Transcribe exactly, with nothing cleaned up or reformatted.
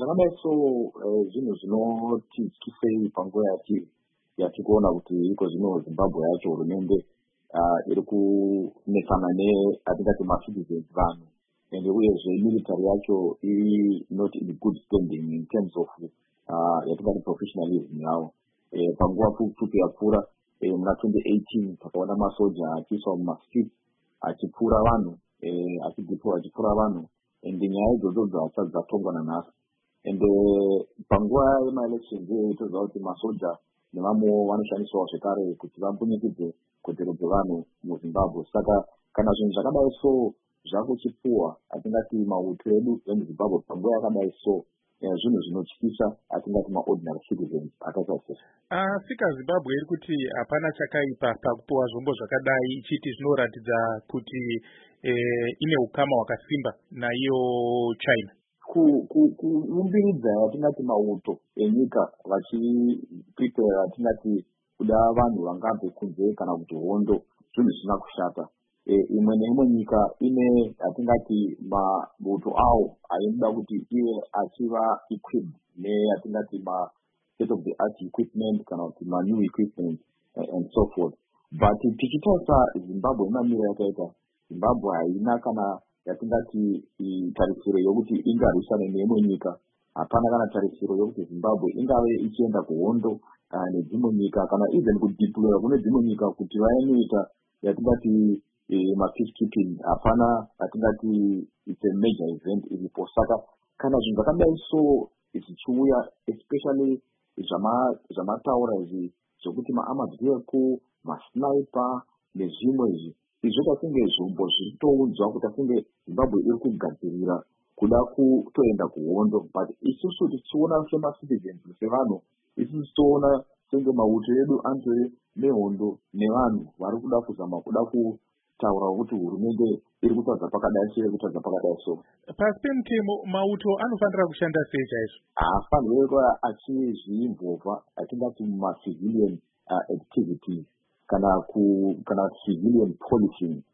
zvakadai so zvinhu zvinoti tikisei panguva yati yatikuona kuti iko zvino Zimbabwe yacho hurumende iri kunesana neatingati macitizens vanhu ende uyezve military yacho iri not in good standing in terms of yatingati professionalism yavo. Panguva pfupi yapfuura muna twenty eighteen takaona masoja achiiswa mumastreet achipfuura vanhu achidhiplowa achipfuura vanhu ende nyaya idzodzo dzasati dzatongwa nanhasi. ende panguva yemaelections toziva kuti masoja nevamwewo vanoshandiswawo zvekare kuti vambunyikidze kodzero dzevanhu muZimbabwe. Saka kana zvinhu zvakadai so zvakuchipuwa atingati mauto edu emuZimbabwe panguva yakadai so zvinhu zvinotyisa atingati maordinary citizens akaita sei. Asika Zimbabwe iri kuti hapana chakaipa pakupuwa zvombo zvakadai ichiti zvinoratidza kuti ine ukama hwakasimba naiyo China. Kuumbiridza yatingati mauto enyika vachiprepare atingati kuda vanhu vangabve kunze kana kuti hondo zvinhu zvisina kushata. Imwe neimwe nyika ine atingati mauto awo ainoda kuti ive achiva equipped neatingati ma state of the art equipment kana kuti ma new equipment and so forth. But tichitarisa Zimbabwe mamiro yakaita, Zimbabwe haina kana yatingati tarisiro yokuti ingarwisana neimwe nyika. Hapana kana tarisiro yokuti Zimbabwe ingave ichienda kuhondo nedzimwe nyika kana even kudeploya kune dzimwe nyika kuti vainoita yatingati ma peacekeeping. Hapana atingati it's a major event iripo. Saka kana zvinhu zvakadai so zvichiuya especially zvamataura izvi zvokuti ma-armored vehicle, masniper nezvimwe izvi izvota kunge zvombo zviri kutoudzwa kuti akunge Zimbabwe iri kugadzirira kuda kutoenda kuhondo. But isusu tichiona semacitizens sevanhu isusu toona senge mauto edu anzve nehondo nevanhu vari kuda kuzama kuda kutaura kuti hurumende iri kutadza pakadai so iri kutadza pakadai so. Pasi pemutemo mauto anofanira kushanda sei chaizvo? Haafanirwi kuva achizviinvolva atingati mumacivilian activities kana ku kana civilian policing